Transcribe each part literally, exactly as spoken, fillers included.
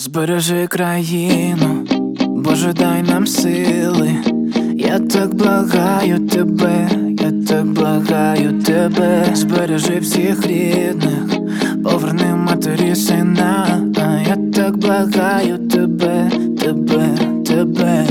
Збережи країну, Боже, дай нам сили. Я так благаю тебе, я так благаю тебе. Збережи всіх рідних, поверни матері сина. Я так благаю тебе, тебе, тебе.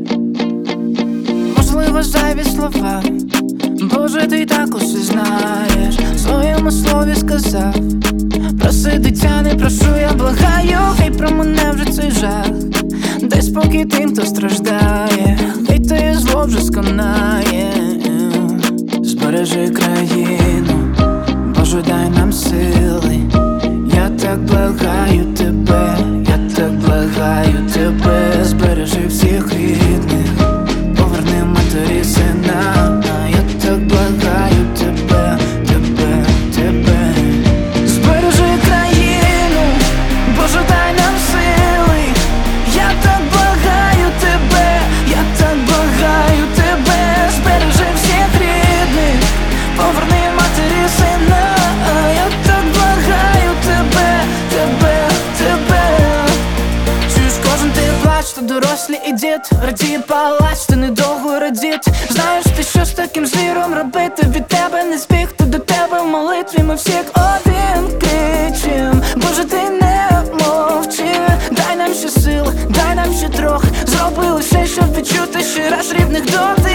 Можливо, зайві слова, Боже, ти так усе знаєш. В своєму слові сказав: проси, дитя, не прошу, я благаю. Хай про мене вже цей жах, дай спокій тим, хто страждає. Хай те зло вже сконає. Збережи країну, Боже, дай нам сили. Я так благаю тебе, я так благаю тебе. Збережи всіх рідних, поверни матері сина. Я так благаю тебе, тебе, тебе. Збережи країну, Боже, дай нам сили. Я так благаю тебе, я так благаю тебе. Збережи всіх рідних, поверни матері сина. Я так благаю тебе, тебе, тебе. Чуєш, кожен ти плач, то дорослі і дід радіє палач, ти недовго радіть. Знаєш ти, що з таким звіром робити? Від тебе не збігти до тебе в молитві. Ми всі як один кричим: Боже, ти не мовчи. Дай нам ще сил, дай нам ще трох. Зроби лише, щоб відчути ще раз рідних дотик.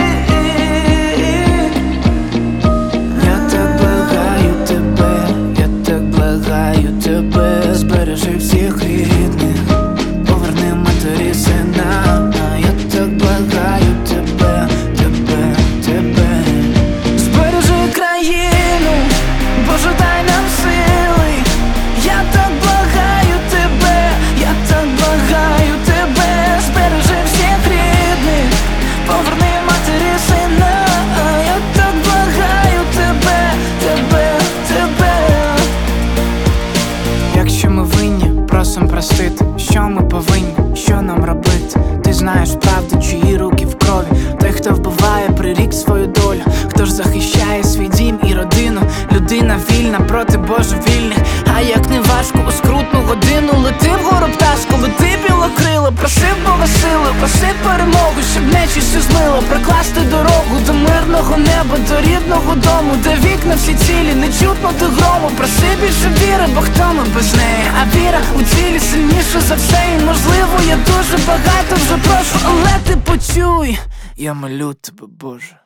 Я так благаю тебе, я так благаю тебе. Збережи всіх рідних, поверни матері сина. Я так благаю тебе, тебе, тебе. Збережи країну, Боже, дай нам сили. Я так благаю тебе, я так благаю тебе. Збережи всіх рідних, поверни матері сина. Я так благаю тебе, тебе, тебе. Якщо ми винні, просим простити. Що ми повинні, що нам робити? Ти знаєш правду, чиї руки в крові. Той, хто вбиває, прирік свою долю. Хто ж захищає свій дім і родину? Людина вільна проти божевільних. А як не важко у скрутну годину, лети вгору пташко, лети білокрило. Проси Бога сили, проси перемогу, щоб нечистю змило. Прокласти дорогу до мирного неба, до рідного дому, де вікна всі цілі, не чутно до грому. Проси більше віри, бо хто ми без неї? А віра у цілі сильніша за все. І можливо, я дуже багато вже прошу, але ти почуй, я молю тебе, Боже.